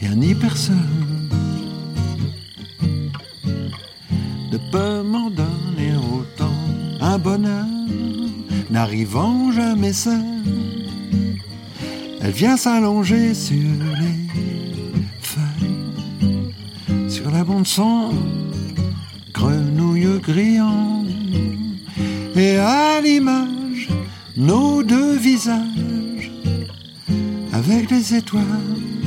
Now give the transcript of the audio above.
rien ni personne ne peut m'en donner autant. Un bonheur n'arrivant jamais seul, elle vient s'allonger sur les feuilles, sur la bande son grenouille grillant, et à l'image nos deux visages avec les étoiles